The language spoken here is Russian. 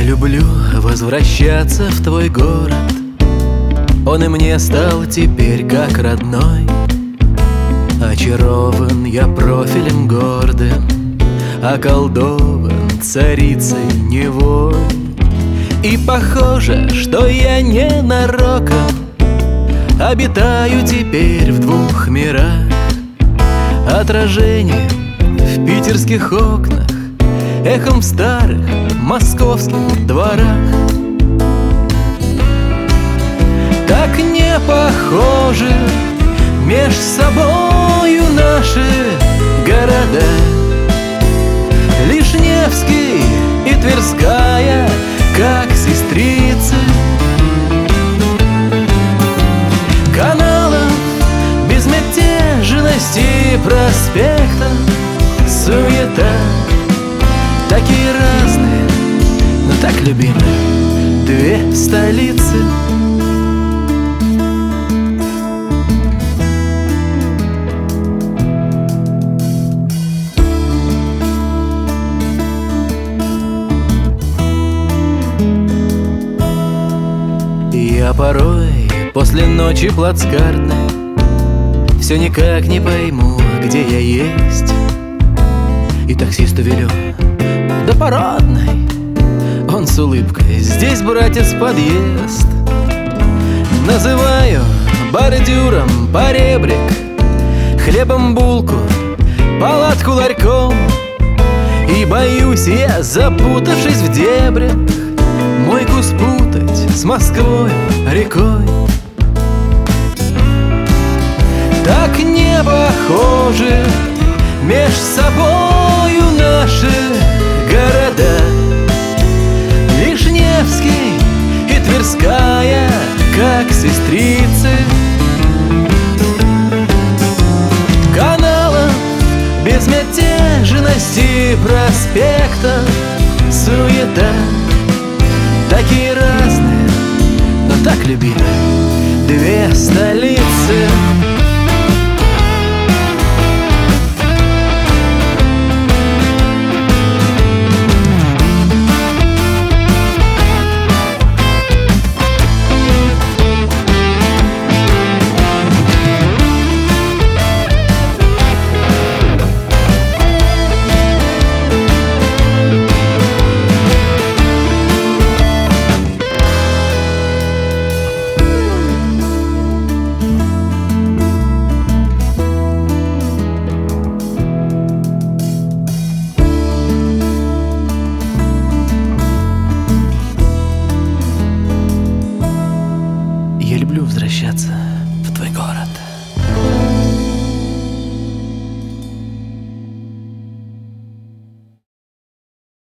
люблю возвращаться в твой город. Он и мне стал теперь как родной. Очарован я профилем гордым, околдован царицей Невой. И похоже, что я ненароком обитаю теперь в двух мирах: отражением в питерских окнах, эхом в старых московских дворах. Так не похожи меж собою наши города. Лишь Невский и Тверская, как сестрицы. Каналов безмятежности, проспектов суета. Такие разные, но так любимые две столицы. Я порой после ночи плацкартной все никак не пойму, где я есть. И таксисту велю: да по родной. Он с улыбкой: здесь, братец, подъезд. Называю бордюром поребрик, хлебом булку, палатку ларьком. И боюсь я, запутавшись в дебрях, мойку спутать с Москвой рекой. Так не похожи меж собою наши города.